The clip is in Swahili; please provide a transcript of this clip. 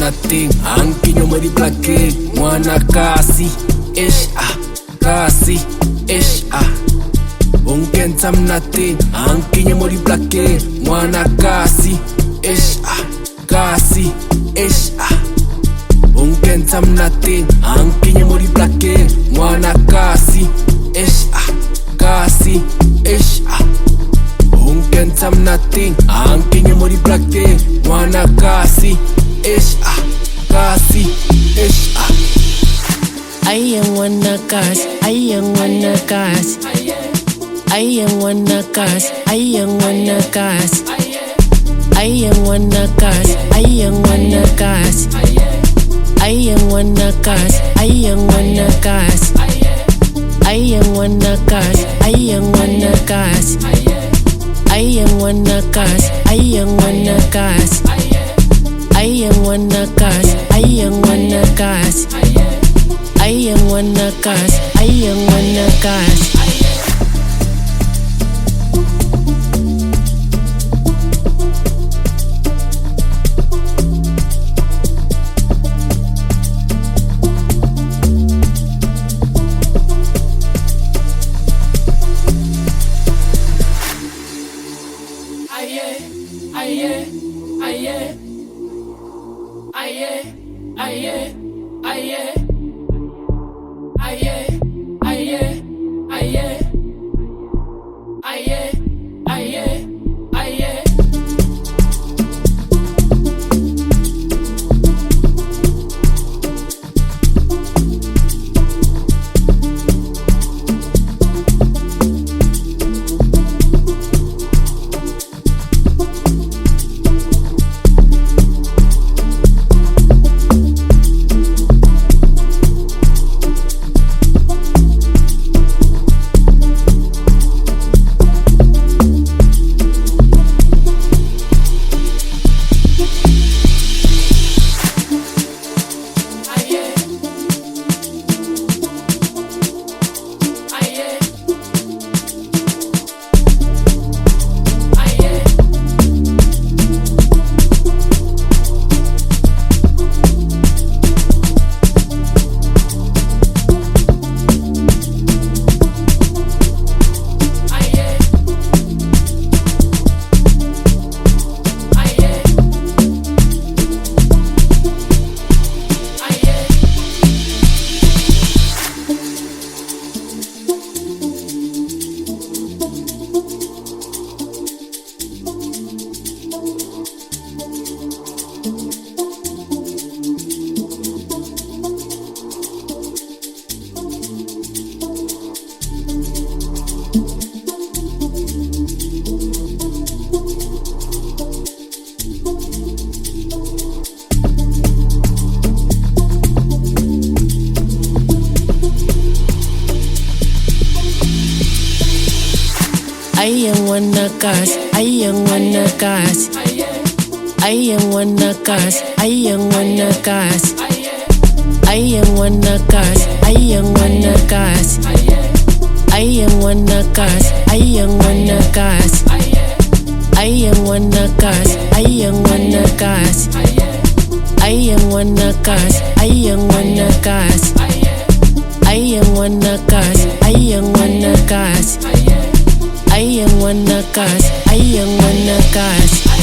nothing. Ankinyo mari blake mwana kasi ish kasi ish Unken some nothing. Ankinyo mari blake mwana kasi ish kasi ish Unken some nothing. Ankinyo mari blake mwana kasi ish kasi ish Unken some nothing. Ankinyo mari blake mwana kasi ish kasi ish I am wanna cast, I am wanna cast, I am wanna cast, I am wanna cast, I am wanna cast, I am wanna cast, I am wanna cast, I am wanna cast, I am wanna cast, I am wanna cast, I am wanna cast, I am wanna cast, I am wanna cast, I am wanna cast, I am wanna cast, I am wanna cast. I am wanna cast, I am wanna cast, I am wanna cast, I am wanna cast, I am wanna cast, I am wanna cast, I am wanna cast, I am wanna cast, I am wanna cast, I am wanna cast, I am wanna cast, I am wanna cast, I am wanna cast, I am wanna cast, I am wanna cast, I am wanna cast.